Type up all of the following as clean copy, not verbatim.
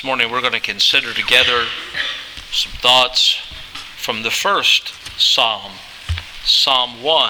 morning we're going to consider together some thoughts from the first Psalm, Psalm 1.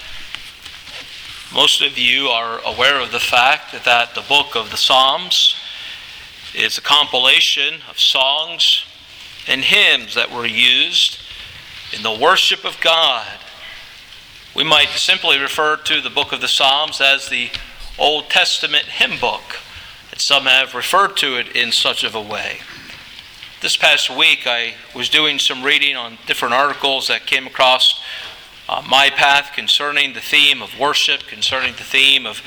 Most of you are aware of the fact that the book of the Psalms is a compilation of songs and hymns that were used in the worship of God. We might simply refer to the book of the Psalms as the Old Testament hymn book. And some have referred to it in such of a way. This past week I was doing some reading on different articles that came across my path concerning the theme of worship, concerning the theme of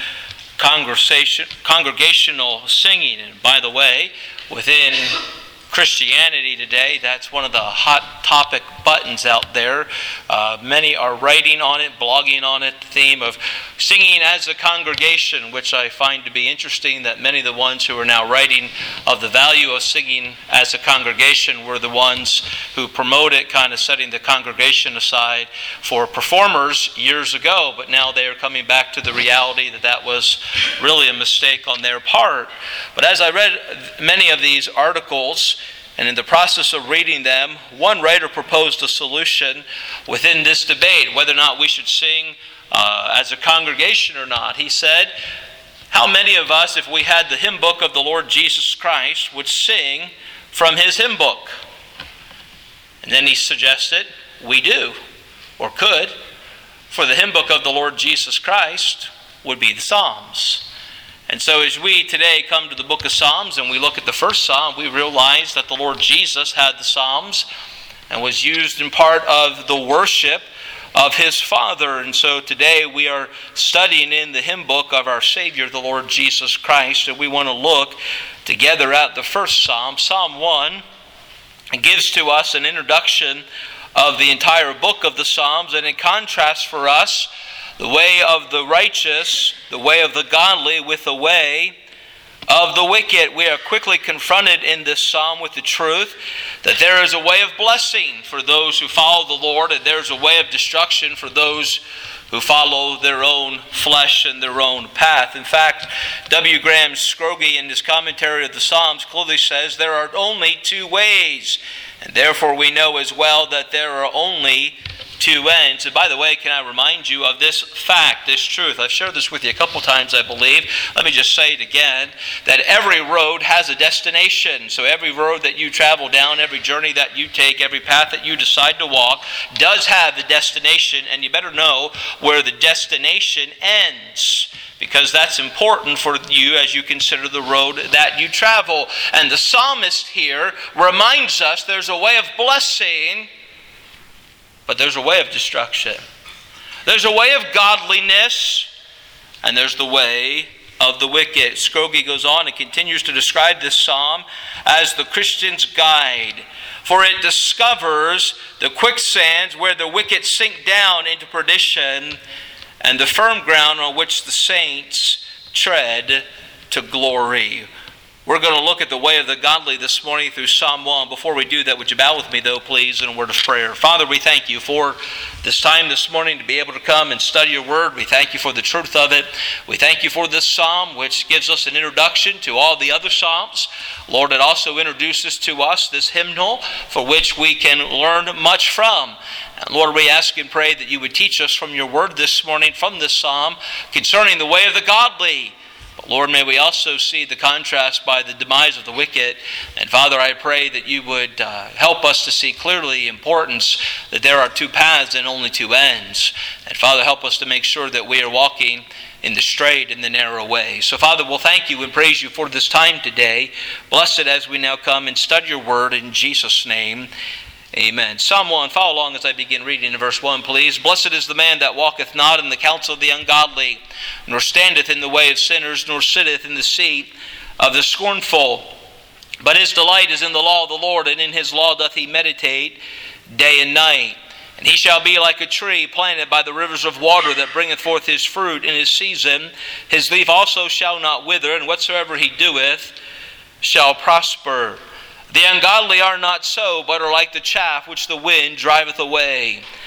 congregational singing. And by the way, within Christianity today, that's one of the hot topic buttons out there. Many are writing on it, blogging on it, the theme of singing as a congregation, which I find to be interesting that many of the ones who are now writing of the value of singing as a congregation were the ones who promote it, kind of setting the congregation aside for performers years ago, but now they are coming back to the reality that that was really a mistake on their part. But as I read many of these articles, and in the process of reading them, one writer proposed a solution within this debate, whether or not we should sing as a congregation or not. He said, how many of us, if we had the hymn book of the Lord Jesus Christ, would sing from his hymn book? And then he suggested, we do, or could, for the hymn book of the Lord Jesus Christ would be the Psalms. And so as we today come to the book of Psalms and we look at the first Psalm, we realize that the Lord Jesus had the Psalms and was used in part of the worship of his Father. And so today we are studying in the hymn book of our Savior, the Lord Jesus Christ, and we want to look together at the first Psalm, Psalm 1. It gives to us an introduction of the entire book of the Psalms, and in contrast for us, the way of the righteous, the way of the godly with the way of the wicked. We are quickly confronted in this psalm with the truth that there is a way of blessing for those who follow the Lord, and there is a way of destruction for those who follow their own flesh and their own path. In fact, W. Graham Scroggie in his commentary of the Psalms clearly says there are only two ways, and therefore we know as well that there are only two ends. And by the way, can I remind you of this fact, this truth? I've shared this with you a couple times, I believe. Let me just say it again, that every road has a destination. So every road that you travel down, every journey that you take, every path that you decide to walk does have a destination, and you better know where the destination ends, because that's important for you as you consider the road that you travel. And the psalmist here reminds us there's a way of blessing, but there's a way of destruction. There's a way of godliness, and there's the way of the wicked. Scroggie goes on and continues to describe this psalm as the Christian's guide, for it discovers the quicksands where the wicked sink down into perdition, and the firm ground on which the saints tread to glory. We're going to look at the way of the godly this morning through Psalm 1. Before we do that, would you bow with me, though, please, in a word of prayer. Father, we thank you for this time this morning to be able to come and study your word. We thank you for the truth of it. We thank you for this psalm, which gives us an introduction to all the other psalms. Lord, it also introduces to us this hymnal for which we can learn much from. And Lord, we ask and pray that you would teach us from your word this morning, from this psalm, concerning the way of the godly. Lord, may we also see the contrast by the demise of the wicked. And Father, I pray that you would help us to see clearly the importance that there are two paths and only two ends. And Father, help us to make sure that we are walking in the straight and the narrow way. So Father, we'll thank you and praise you for this time today. Bless it as we now come and study your word in Jesus' name. Amen. Psalm 1, follow along as I begin reading in verse 1, please. Blessed is the man that walketh not in the counsel of the ungodly, nor standeth in the way of sinners, nor sitteth in the seat of the scornful. But his delight is in the law of the Lord, and in his law doth he meditate day and night. And he shall be like a tree planted by the rivers of water, that bringeth forth his fruit in his season. His leaf also shall not wither, and whatsoever he doeth shall prosper. The ungodly are not so, but are like the chaff which the wind driveth away.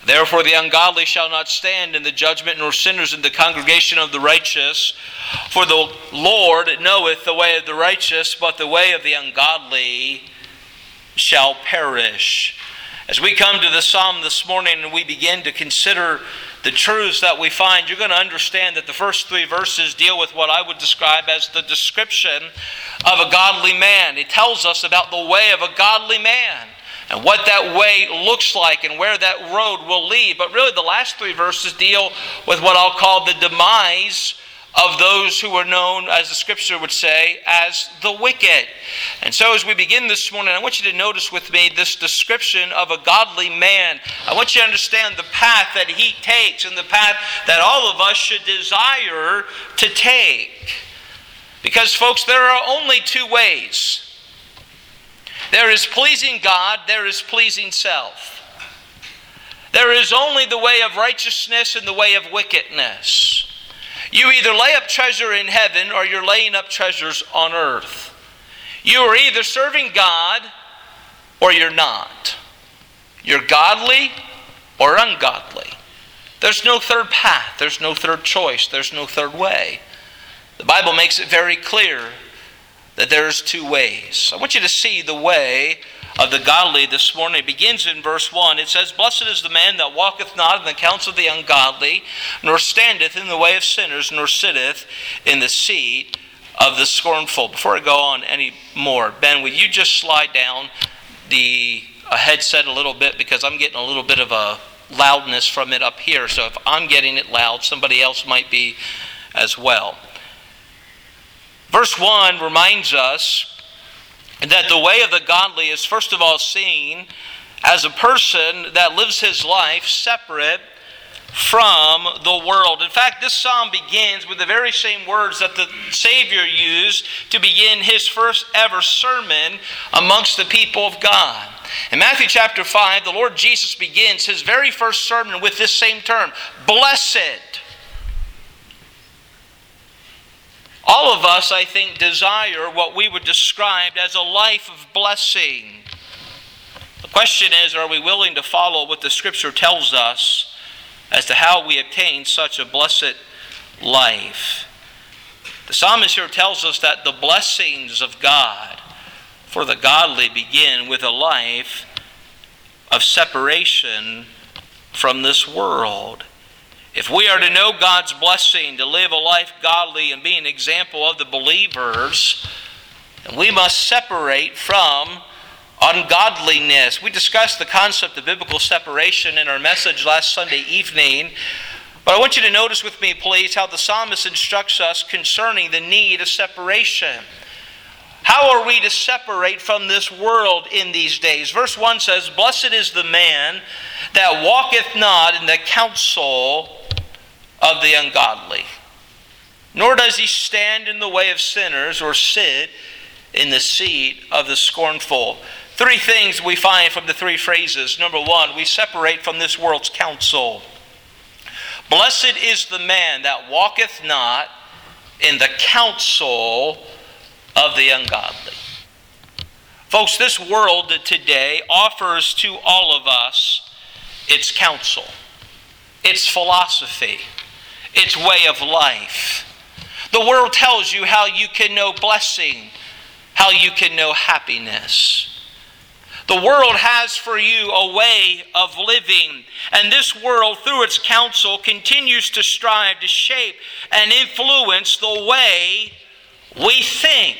Therefore the ungodly shall not stand in the judgment, nor sinners in the congregation of the righteous. For the Lord knoweth the way of the righteous, but the way of the ungodly shall perish. As we come to the psalm this morning and we begin to consider the truths that we find, you're going to understand that the first 3 verses deal with what I would describe as the description of a godly man. It tells us about the way of a godly man and what that way looks like and where that road will lead. But really the last 3 verses deal with what I'll call the demise of those who are known, as the Scripture would say, as the wicked. And so as we begin this morning, I want you to notice with me this description of a godly man. I want you to understand the path that he takes and the path that all of us should desire to take. Because, folks, there are only 2 ways. There is pleasing God, there is pleasing self. There is only the way of righteousness and the way of wickedness. You either lay up treasure in heaven or you're laying up treasures on earth. You are either serving God or you're not. You're godly or ungodly. There's no third path. There's no third choice. There's no third way. The Bible makes it very clear that there's 2 ways. I want you to see the way of the godly this morning. It begins in verse 1. It says, Blessed is the man that walketh not in the counsel of the ungodly, nor standeth in the way of sinners, nor sitteth in the seat of the scornful. Before I go on any more, Ben, will you just slide down the headset a little bit, because I'm getting a little bit of a loudness from it up here. So if I'm getting it loud, somebody else might be as well. Verse 1 reminds us that the way of the godly is first of all seen as a person that lives his life separate from the world. In fact, this psalm begins with the very same words that the Savior used to begin his first ever sermon amongst the people of God. In Matthew chapter 5, the Lord Jesus begins his very first sermon with this same term, blessed. All of us, I think, desire what we would describe as a life of blessing. The question is, are we willing to follow what the Scripture tells us as to how we obtain such a blessed life? The psalmist here tells us that the blessings of God for the godly begin with a life of separation from this world. If we are to know God's blessing, to live a life godly and be an example of the believers, then we must separate from ungodliness. We discussed the concept of biblical separation in our message last Sunday evening. But I want you to notice with me, please, how the psalmist instructs us concerning the need of separation. How are we to separate from this world in these days? Verse 1 says, Blessed is the man that walketh not in the counsel of the ungodly, nor does he stand in the way of sinners, or sit in the seat of the scornful. 3 things we find from the 3 phrases. Number 1, we separate from this world's counsel. Blessed is the man that walketh not in the counsel of the ungodly. Folks, this world today offers to all of us its counsel, its philosophy, its way of life. The world tells you how you can know blessing, how you can know happiness. The world has for you a way of living, and this world, through its counsel, continues to strive to shape and influence the way we think.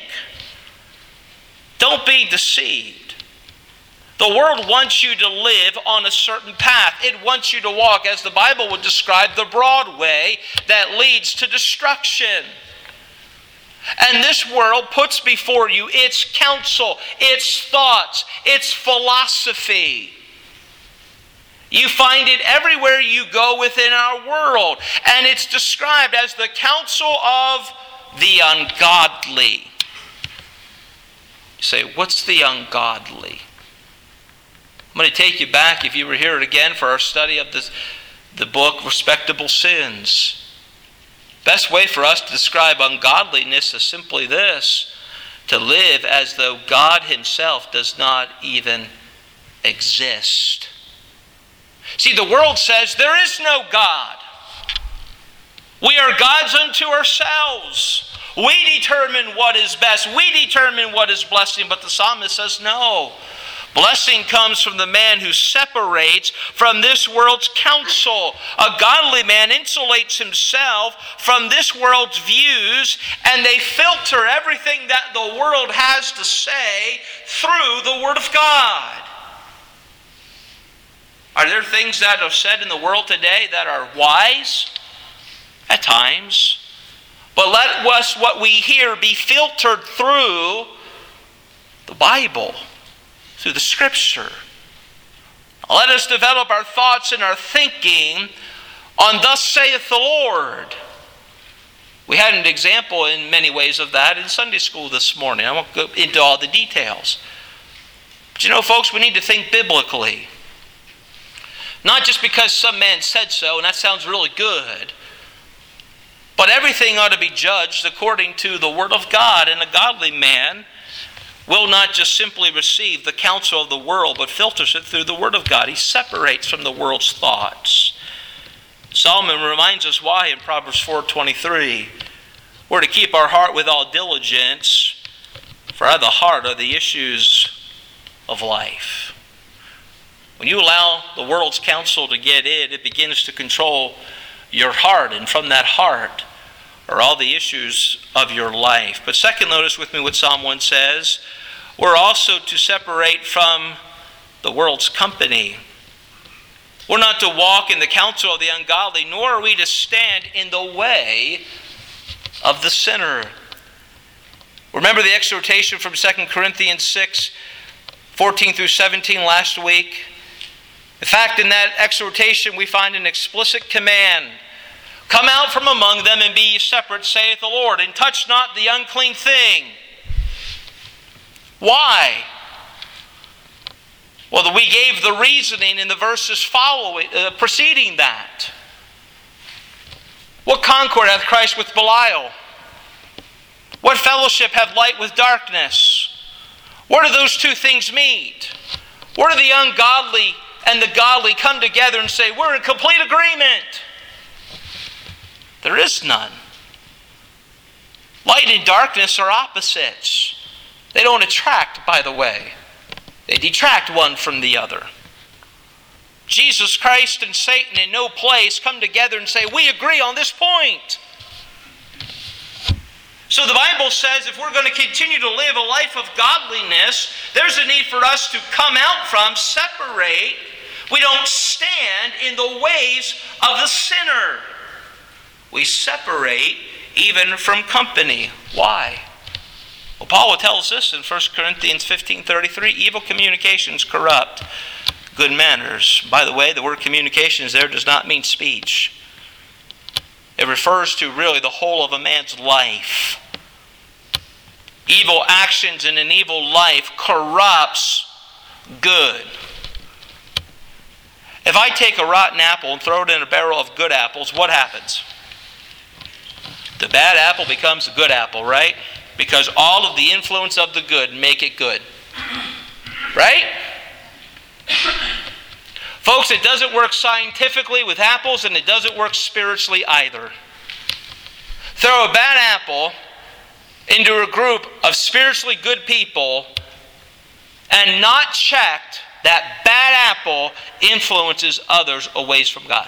Don't be deceived. The world wants you to live on a certain path. It wants you to walk, as the Bible would describe, the broad way that leads to destruction. And this world puts before you its counsel, its thoughts, its philosophy. You find it everywhere you go within our world. And it's described as the counsel of the ungodly. You say, what's the ungodly? I'm going to take you back, if you were here again, for our study of the book, Respectable Sins. Best way for us to describe ungodliness is simply this: to live as though God himself does not even exist. See, the world says there is no God. We are gods unto ourselves. We determine what is best. We determine what is blessing. But the psalmist says no. Blessing comes from the man who separates from this world's counsel. A godly man insulates himself from this world's views, and they filter everything that the world has to say through the Word of God. Are there things that are said in the world today that are wise? At times. But let us, what we hear, be filtered through the Bible, through the Scripture. Let us develop our thoughts and our thinking on thus saith the Lord. We had an example in many ways of that in Sunday school this morning. I won't go into all the details. But you know, folks, we need to think biblically. Not just because some man said so, and that sounds really good, but everything ought to be judged according to the Word of God. And a godly man will not just simply receive the counsel of the world, but filters it through the Word of God. He separates from the world's thoughts. Solomon reminds us why in Proverbs 4:23. We're to keep our heart with all diligence, for out of the heart are the issues of life. When you allow the world's counsel to get in, it begins to control your heart, and from that heart are all the issues of your life. But second, notice with me what Psalm 1 says. We're also to separate from the world's company. We're not to walk in the counsel of the ungodly, nor are we to stand in the way of the sinner. Remember the exhortation from 2 Corinthians 6:14 through 17 last week? In fact, in that exhortation we find an explicit command. Come out from among them and be ye separate, saith the Lord, and touch not the unclean thing. Why? Well, we gave the reasoning in the verses preceding that. What concord hath Christ with Belial? What fellowship hath light with darkness? Where do those two things meet? Where do the ungodly and the godly come together and say, we're in complete agreement? There is none. Light and darkness are opposites. They don't attract, by the way. They detract one from the other. Jesus Christ and Satan in no place come together and say, we agree on this point. So the Bible says if we're going to continue to live a life of godliness, there's a need for us to come out from, separate. We don't stand in the ways of the sinner. We separate even from company. Why? Well, Paul tells us in 1 Corinthians 15:33, evil communications corrupt good manners. By the way, the word communications there does not mean speech. It refers to really the whole of a man's life. Evil actions in an evil life corrupts good. If I take a rotten apple and throw it in a barrel of good apples, what happens? The bad apple becomes a good apple, right? Because all of the influence of the good make it good. Right? Folks, it doesn't work scientifically with apples, and it doesn't work spiritually either. Throw a bad apple into a group of spiritually good people and not checked, that bad apple influences others away from God.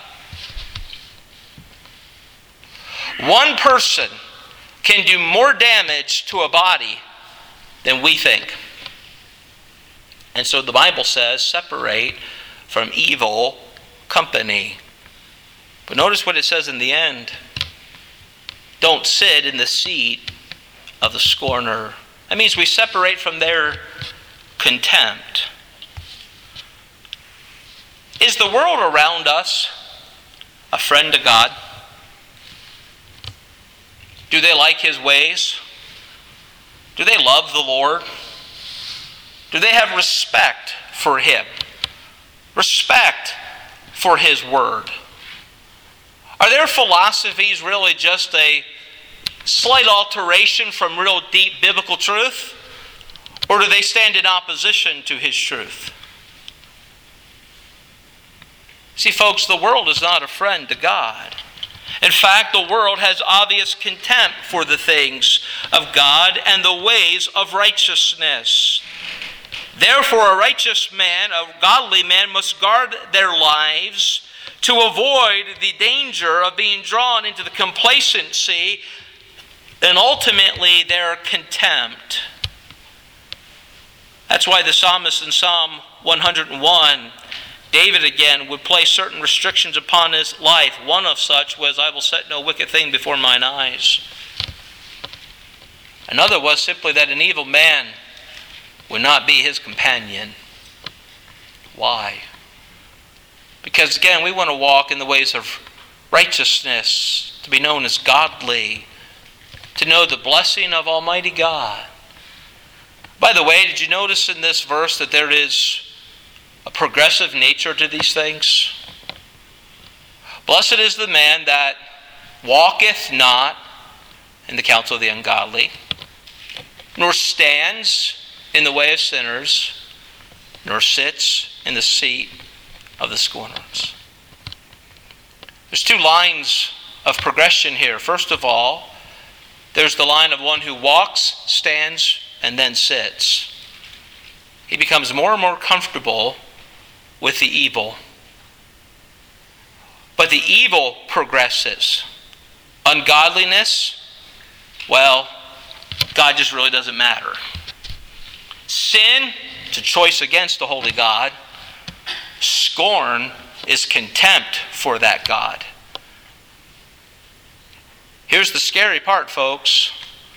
One person can do more damage to a body than we think. And so the Bible says, separate from evil company. But notice what it says in the end. Don't sit in the seat of the scorner. That means we separate from their contempt. Is the world around us a friend to God? Do they like His ways? Do they love the Lord? Do they have respect for Him? Respect for His Word? Are their philosophies really just a slight alteration from real deep biblical truth? Or do they stand in opposition to His truth? See, folks, the world is not a friend to God. In fact, the world has obvious contempt for the things of God and the ways of righteousness. Therefore, a righteous man, a godly man, must guard their lives to avoid the danger of being drawn into the complacency and ultimately their contempt. That's why the psalmist in Psalm 101, David again would place certain restrictions upon his life. One of such was, I will set no wicked thing before mine eyes. Another was simply that an evil man would not be his companion. Why? Because again, we want to walk in the ways of righteousness, to be known as godly, to know the blessing of Almighty God. By the way, did you notice in this verse that there is a progressive nature to these things? Blessed is the man that walketh not in the counsel of the ungodly, nor stands in the way of sinners, nor sits in the seat of the scorners. There's two lines of progression here. First of all, there's the line of one who walks, stands, and then sits. He becomes more and more comfortable with the evil. But the evil progresses. Ungodliness, well, God just really doesn't matter. Sin, it's a choice against the holy God. Scorn is contempt for that God. Here's the scary part, folks.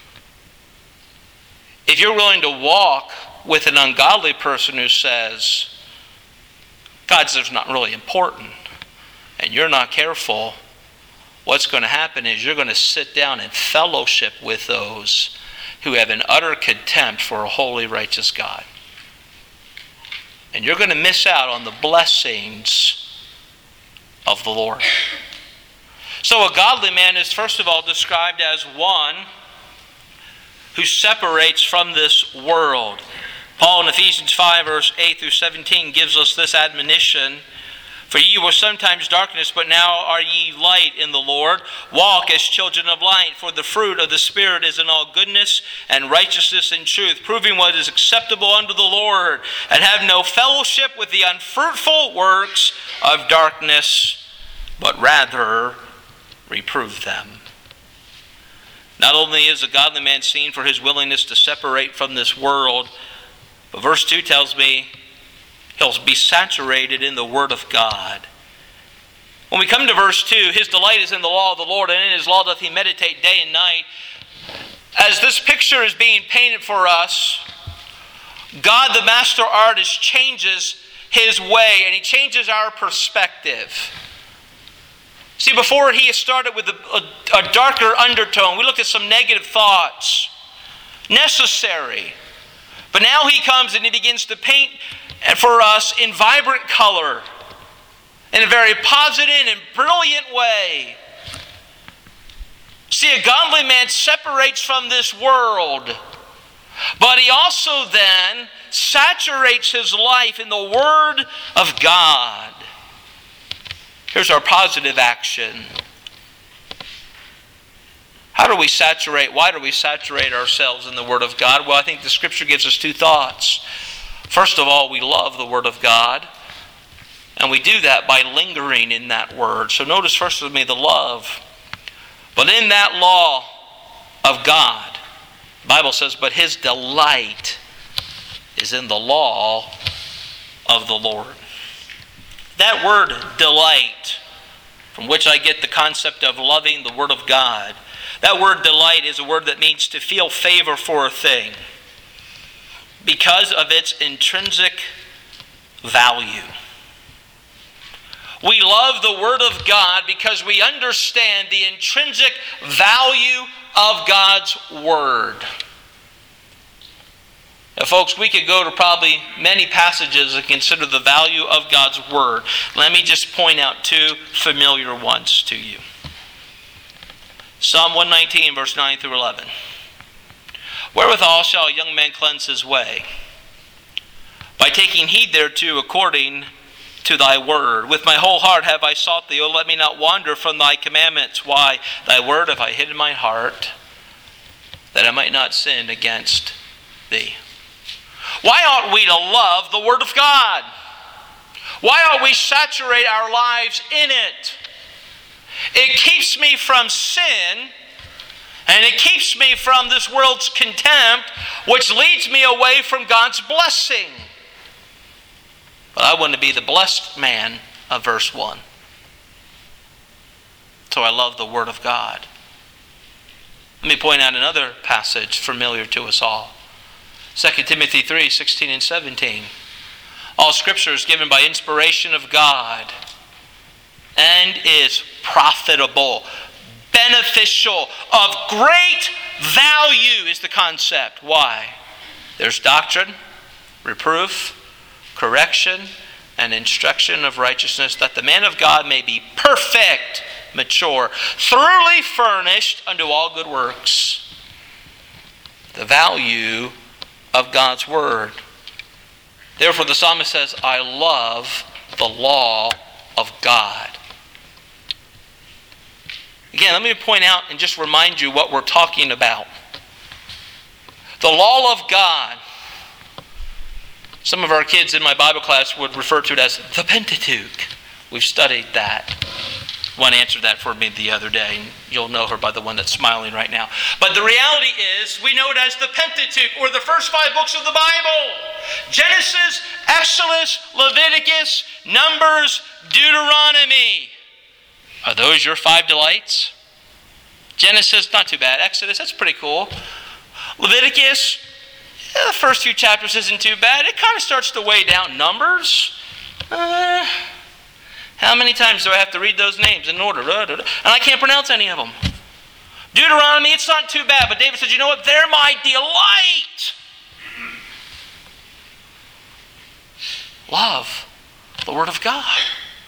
If you're willing to walk with an ungodly person who says, God's just not really important, and you're not careful, what's going to happen is you're going to sit down and fellowship with those who have an utter contempt for a holy, righteous God. And you're going to miss out on the blessings of the Lord. So a godly man is first of all described as one who separates from this world. Paul in Ephesians 5 verse 8 through 17 gives us this admonition. For ye were sometimes darkness, but now are ye light in the Lord. Walk as children of light, for the fruit of the Spirit is in all goodness and righteousness and truth, proving what is acceptable unto the Lord, and have no fellowship with the unfruitful works of darkness, but rather reprove them. Not only is a godly man seen for his willingness to separate from this world, but verse 2 tells me he'll be saturated in the Word of God. When we come to verse 2, his delight is in the law of the Lord, and in his law doth he meditate day and night. As this picture is being painted for us, God the master artist changes his way, and he changes our perspective. See, before he started with a darker undertone. We looked at some negative thoughts. Necessary. But now he comes and he begins to paint for us in vibrant color, in a very positive and brilliant way. See, a godly man separates from this world, but he also then saturates his life in the Word of God. Here's our positive action. How do we saturate? Why do we saturate ourselves in the Word of God? Well, I think the Scripture gives us two thoughts. First of all, we love the Word of God, and we do that by lingering in that Word. So notice first with me the love. But in that law of God, the Bible says, but his delight is in the law of the Lord. That word delight, from which I get the concept of loving the Word of God, that word delight is a word that means to feel favor for a thing because of its intrinsic value. We love the Word of God because we understand the intrinsic value of God's Word. Now, folks, we could go to probably many passages and consider the value of God's Word. Let me just point out two familiar ones to you. Psalm 119, verse 9 through 11. Wherewithal shall a young man cleanse his way? By taking heed thereto according to thy word. With my whole heart have I sought thee. O let me not wander from thy commandments. Why? Thy word have I hid in my heart, that I might not sin against thee. Why ought we to love the word of God? Why ought we saturate our lives in it? It keeps me from sin, and it keeps me from this world's contempt, which leads me away from God's blessing. But I want to be the blessed man of verse 1. So I love the Word of God. Let me point out another passage familiar to us all. 2 Timothy 3, 16 and 17. All Scripture is given by inspiration of God and is profitable, beneficial, of great value is the concept. Why? There's doctrine, reproof, correction, and instruction of righteousness, that the man of God may be perfect, mature, thoroughly furnished unto all good works. The value of God's Word. Therefore the psalmist says, I love the law of God. Again, let me point out and just remind you what we're talking about. The law of God. Some of our kids in my Bible class would refer to it as the Pentateuch. We've studied that. One answered that for me the other day, and you'll know her by the one that's smiling right now. But the reality is, we know it as the Pentateuch, or the first 5 books of the Bible. Genesis, Exodus, Leviticus, Numbers, Deuteronomy. Are those your 5 delights? Genesis, not too bad. Exodus, that's pretty cool. Leviticus, the first few chapters isn't too bad. It kind of starts to weigh down. Numbers, how many times do I have to read those names in order? And I can't pronounce any of them. Deuteronomy, it's not too bad. But David said, you know what? They're my delight. Love the Word of God.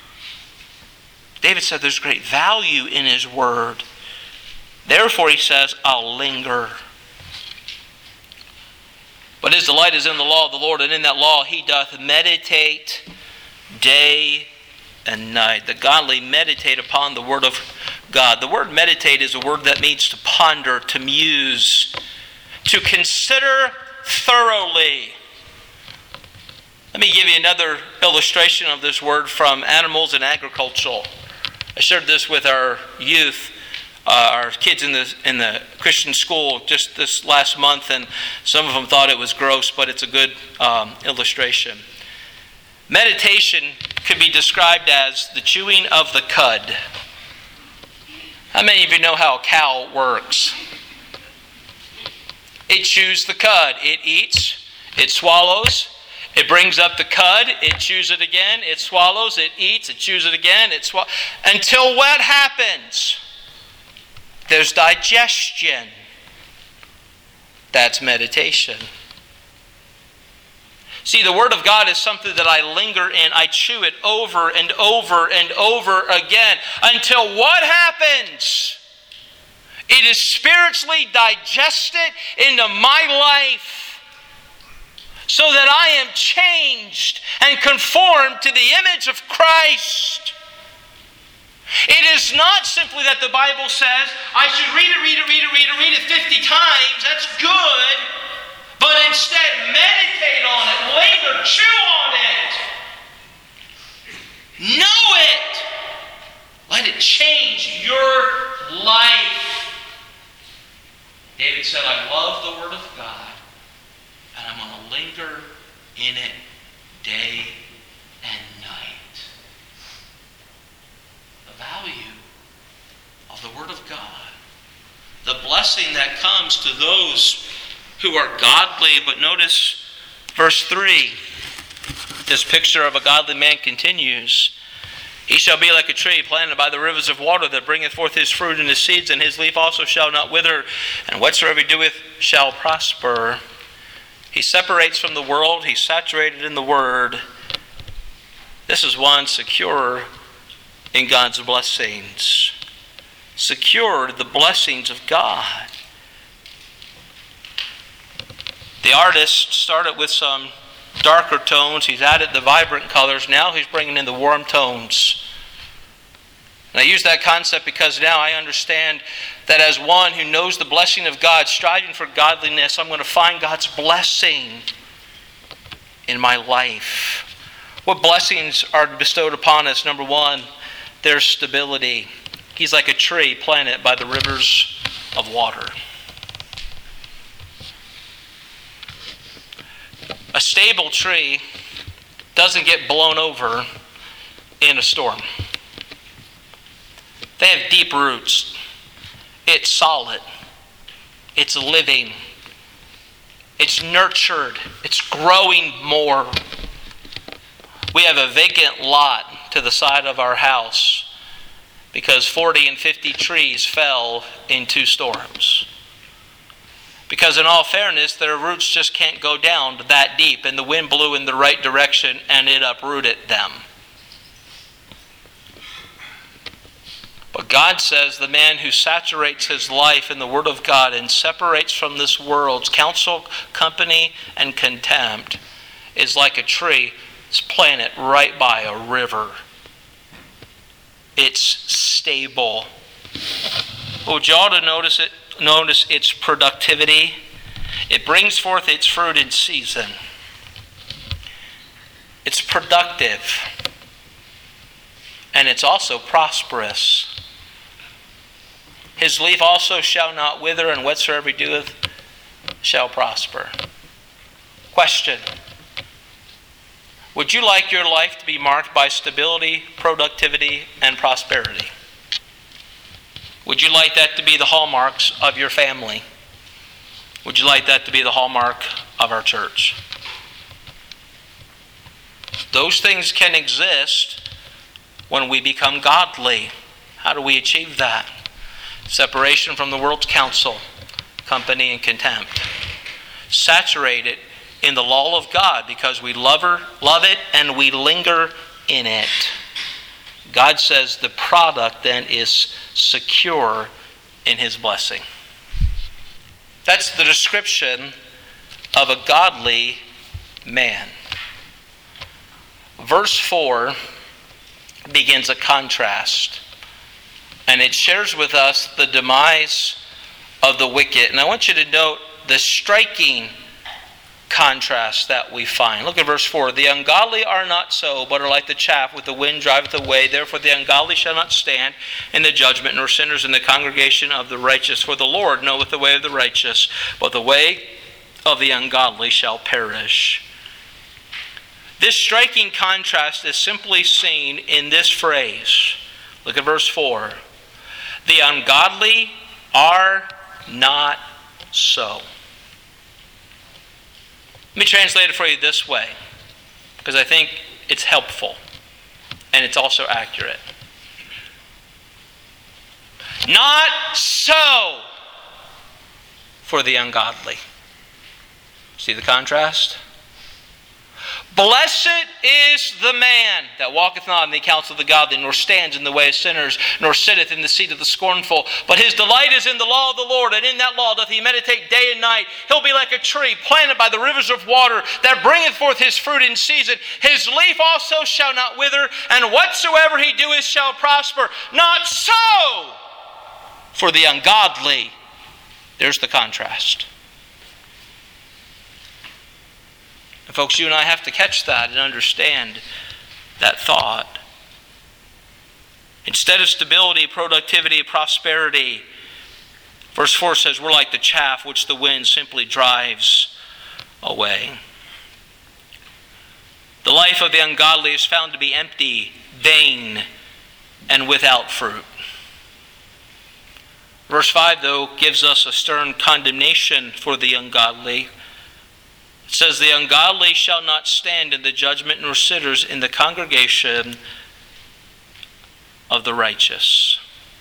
David said there's great value in His Word. Therefore, he says, I'll linger. But his delight is in the law of the Lord, and in that law he doth meditate day and night. The godly meditate upon the Word of God. The word meditate is a word that means to ponder, to muse, to consider thoroughly. Let me give you another illustration of this word from animals and agriculture. I shared this with our youth, our kids in the Christian school just this last month, and some of them thought it was gross, but it's a good illustration. Meditation could be described as the chewing of the cud. How many of you know how a cow works? It chews the cud. It eats, it swallows, it brings up the cud, it chews it again, it swallows, it eats, it chews it again, it swallows, until what happens? There's digestion. That's meditation. See, the Word of God is something that I linger in. I chew it over and over and over again until what happens? It is spiritually digested into my life so that I am changed and conformed to the image of Christ. It is not simply that the Bible says, I should read it 50 times. That's good. But instead, meditate on it, linger, chew on it. Know it. Let it change your life. David said, I love the Word of God, and I'm going to linger in it day and night. The value of the Word of God. The blessing that comes to those who are godly. But notice verse 3. This picture of a godly man continues. He shall be like a tree planted by the rivers of water, that bringeth forth his fruit in his seeds, and his leaf also shall not wither, and whatsoever he doeth shall prosper. He separates from the world. He's saturated in the Word. This is one secure in God's blessings. Secure the blessings of God. The artist started with some darker tones. He's added the vibrant colors. Now he's bringing in the warm tones. And I use that concept because now I understand that as one who knows the blessing of God, striving for godliness, I'm going to find God's blessing in my life. What blessings are bestowed upon us? Number one, there's stability. He's like a tree planted by the rivers of water. A stable tree doesn't get blown over in a storm. They have deep roots. It's solid. It's living. It's nurtured. It's growing more. We have a vacant lot to the side of our house because 40 and 50 trees fell in 2 storms. Because in all fairness, their roots just can't go down that deep, and the wind blew in the right direction and it uprooted them. But God says the man who saturates his life in the Word of God and separates from this world's counsel, company, and contempt is like a tree that's planted right by a river. It's stable. Would you ought to notice its productivity? It brings forth its fruit in season. It's productive. And it's also prosperous. His leaf also shall not wither, and whatsoever he doeth shall prosper. Question. Would you like your life to be marked by stability, productivity, and prosperity? Would you like that to be the hallmarks of your family? Would you like that to be the hallmark of our church? Those things can exist when we become godly. How do we achieve that? Separation from the world's counsel, company, and contempt. Saturated in the law of God because we love it, and we linger in it. God says the product then is secure in His blessing. That's the description of a godly man. Verse 4 begins a contrast. And it shares with us the demise of the wicked. And I want you to note the striking contrast that we find. Look at verse 4. The ungodly are not so, but are like the chaff which the wind driveth away. Therefore the ungodly shall not stand in the judgment, nor sinners in the congregation of the righteous. For the Lord knoweth the way of the righteous, but the way of the ungodly shall perish. This striking contrast is simply seen in this phrase. Look at verse 4. The ungodly are not so. Let me translate it for you this way, because I think it's helpful and it's also accurate. Not so for the ungodly. See the contrast? Blessed is the man that walketh not in the counsel of the godly, nor stands in the way of sinners, nor sitteth in the seat of the scornful. But his delight is in the law of the Lord, and in that law doth he meditate day and night. He'll be like a tree planted by the rivers of water, that bringeth forth his fruit in season. His leaf also shall not wither, and whatsoever he doeth shall prosper. Not so for the ungodly. There's the contrast. And folks, you and I have to catch that and understand that thought. Instead of stability, productivity, prosperity, verse 4 says we're like the chaff which the wind simply drives away. The life of the ungodly is found to be empty, vain, and without fruit. Verse 5, though, gives us a stern condemnation for the ungodly. It says, the ungodly shall not stand in the judgment, nor sitters in the congregation of the righteous.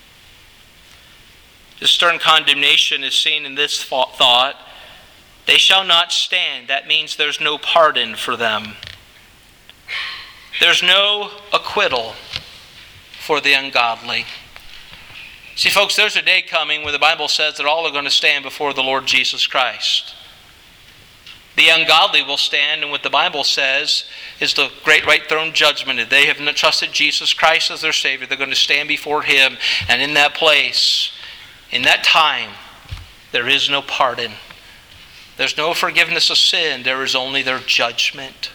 The stern condemnation is seen in this thought. They shall not stand. That means there's no pardon for them. There's no acquittal for the ungodly. See, folks, there's a day coming when the Bible says that all are going to stand before the Lord Jesus Christ. The ungodly will stand in what the Bible says is the great white throne judgment. If they have not trusted Jesus Christ as their Savior, they're going to stand before Him. And in that place, in that time, there is no pardon. There's no forgiveness of sin. There is only their judgment.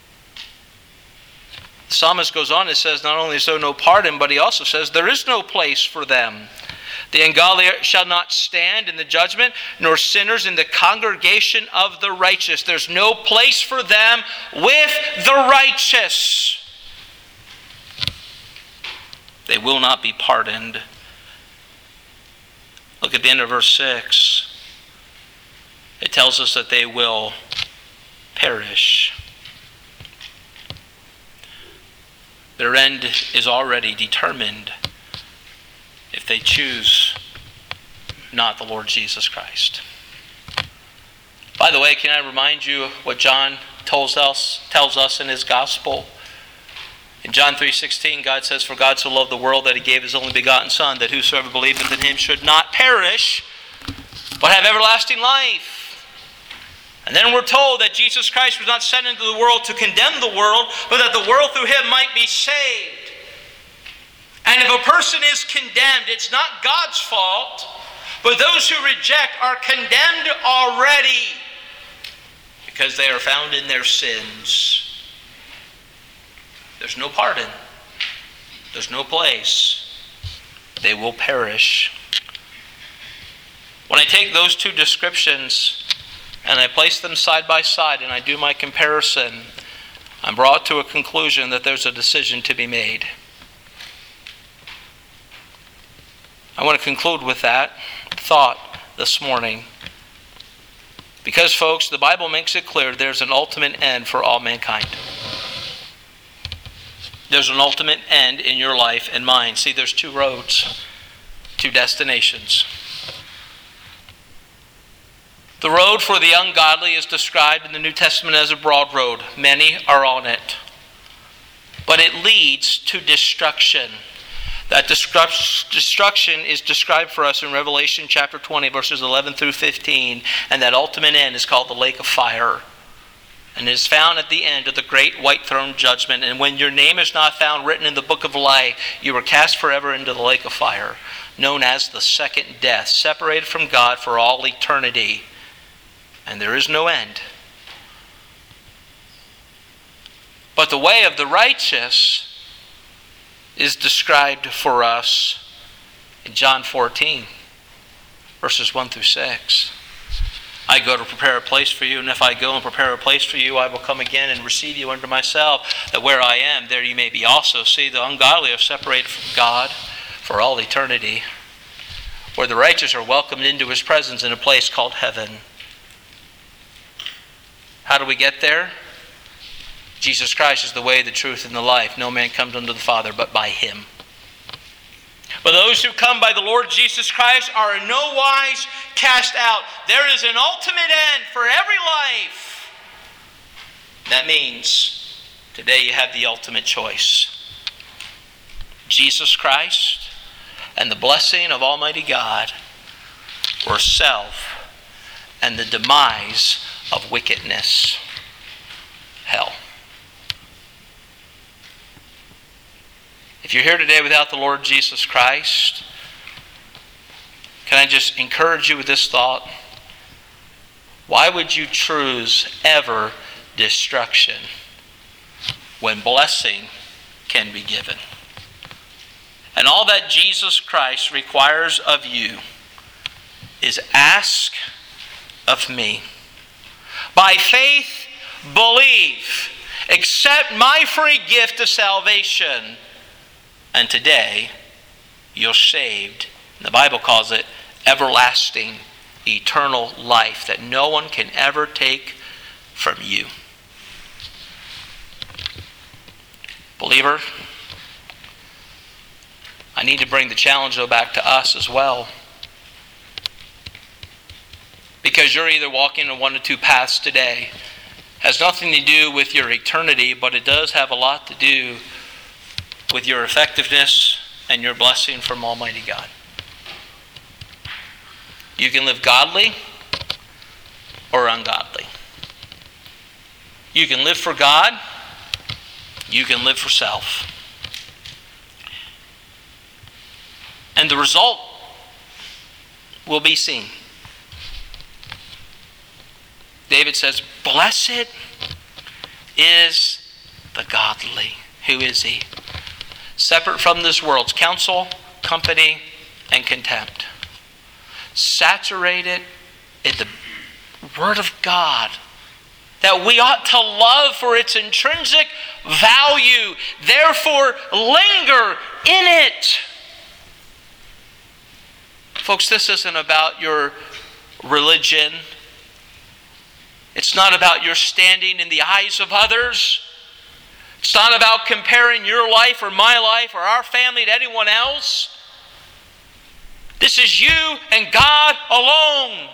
The psalmist goes on and says, not only is there no pardon, but he also says there is no place for them. The ungodly shall not stand in the judgment, nor sinners in the congregation of the righteous. There's no place for them with the righteous. They will not be pardoned. Look at the end of verse 6. It tells us that they will perish. Their end is already determined if they choose not the Lord Jesus Christ. By the way, can I remind you what John tells us in his gospel? In John 3:16, God says, "For God so loved the world that He gave His only begotten Son, that whosoever believeth in Him should not perish, but have everlasting life." And then we're told that Jesus Christ was not sent into the world to condemn the world, but that the world through Him might be saved. And if a person is condemned, it's not God's fault, but those who reject are condemned already because they are found in their sins. There's no pardon. There's no place. They will perish. When I take those two descriptions and I place them side by side and I do my comparison, I'm brought to a conclusion that there's a decision to be made. I want to conclude with that thought this morning. Because, folks, the Bible makes it clear there's an ultimate end for all mankind. There's an ultimate end in your life and mine. See, there's two roads, two destinations. The road for the ungodly is described in the New Testament as a broad road. Many are on it. But it leads to destruction. That destruction is described for us in Revelation chapter 20, verses 11 through 15. And that ultimate end is called the lake of fire. And it is found at the end of the great white throne judgment. And when your name is not found written in the book of life, you are cast forever into the lake of fire, known as the second death, separated from God for all eternity. And there is no end. But the way of the righteous is described for us in John 14, verses 1 through 6. I go to prepare a place for you, and if I go and prepare a place for you, I will come again and receive you unto myself, that where I am, there you may be also. See, the ungodly are separated from God for all eternity, where the righteous are welcomed into His presence in a place called heaven. How do we get there? Jesus Christ is the way, the truth, and the life. No man comes unto the Father but by Him. But those who come by the Lord Jesus Christ are in no wise cast out. There is an ultimate end for every life. That means today you have the ultimate choice. Jesus Christ and the blessing of Almighty God, or self and the demise of wickedness, hell. If you're here today without the Lord Jesus Christ, can I just encourage you with this thought? Why would you choose ever destruction when blessing can be given? And all that Jesus Christ requires of you is ask of me. By faith, believe. Accept my free gift of salvation. And today, you're saved. The Bible calls it everlasting, eternal life that no one can ever take from you. Believer, I need to bring the challenge though back to us as well. Because you're either walking in one of two paths today. It has nothing to do with your eternity, but it does have a lot to do with your effectiveness and your blessing from Almighty God. You can live godly or ungodly. You can live for God. You can live for self. And the result will be seen. David says, blessed is the godly. Who is he? Separate from this world's counsel, company, and contempt. Saturated in the Word of God that we ought to love for its intrinsic value. Therefore, linger in it. Folks, this isn't about your religion. It's not about your standing in the eyes of others. It's not about comparing your life or my life or our family to anyone else. This is you and God alone.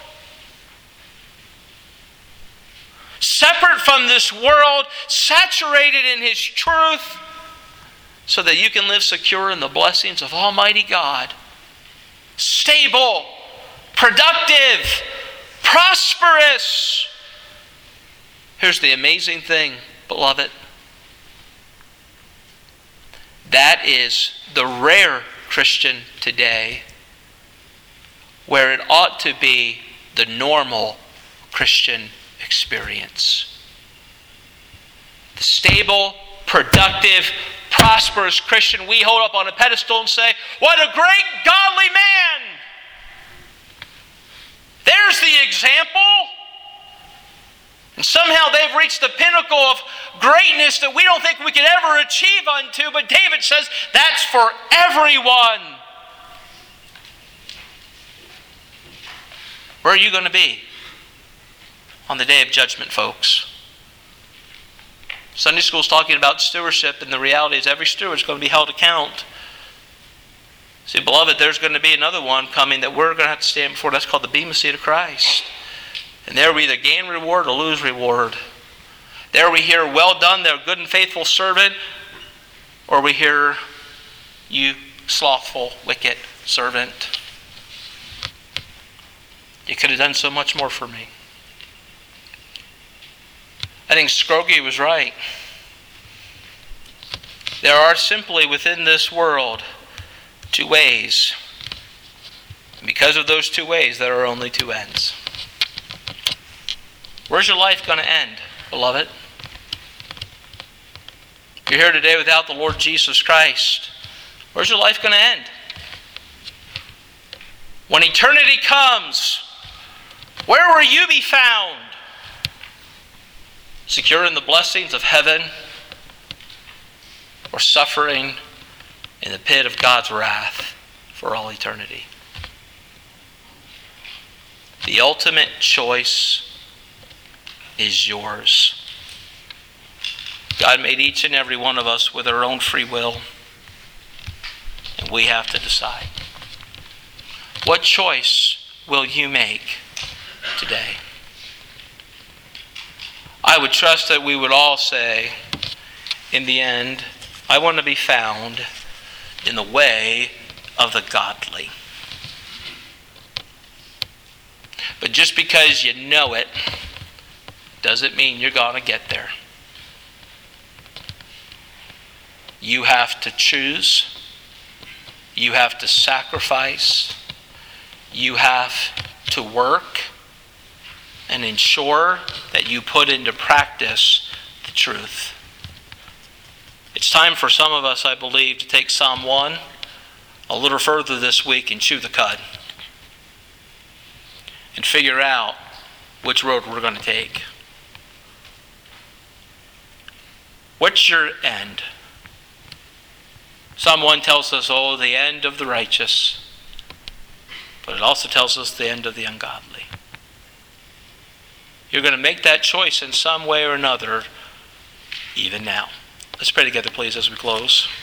Separate from this world, saturated in His truth, so that you can live secure in the blessings of Almighty God. Stable, productive, prosperous. Here's the amazing thing, beloved. That is the rare Christian today, where it ought to be the normal Christian experience. The stable, productive, prosperous Christian we hold up on a pedestal and say, what a great godly man! There's the example. And somehow they've reached the pinnacle of greatness that we don't think we could ever achieve unto, but David says that's for everyone. Where are you going to be on the day of judgment, folks? Sunday school is talking about stewardship, and the reality is every steward is going to be held account. See, beloved, there's going to be another one coming that we're going to have to stand before. That's called the Bema Seat of Christ. And there we either gain reward or lose reward. There we hear, well done, thou good and faithful servant. Or we hear, you slothful, wicked servant. You could have done so much more for me. I think Scroggie was right. There are simply within this world two ways. And because of those two ways, there are only two ends. Where's your life going to end, beloved? You're here today without the Lord Jesus Christ. Where's your life going to end? When eternity comes, where will you be found? Secure in the blessings of heaven, or suffering in the pit of God's wrath for all eternity? The ultimate choice is yours. God made each and every one of us with our own free will, and we have to decide. What choice will you make today? I would trust that we would all say, in the end, I want to be found in the way of the godly. But just because you know it doesn't mean you're going to get there. You have to choose. You have to sacrifice. You have to work and ensure that you put into practice the truth. It's time for some of us, I believe, to take Psalm 1 a little further this week and chew the cud and figure out which road we're going to take. What's your end? Psalm 1 tells us, oh, the end of the righteous. But it also tells us the end of the ungodly. You're going to make that choice in some way or another, even now. Let's pray together, please, as we close.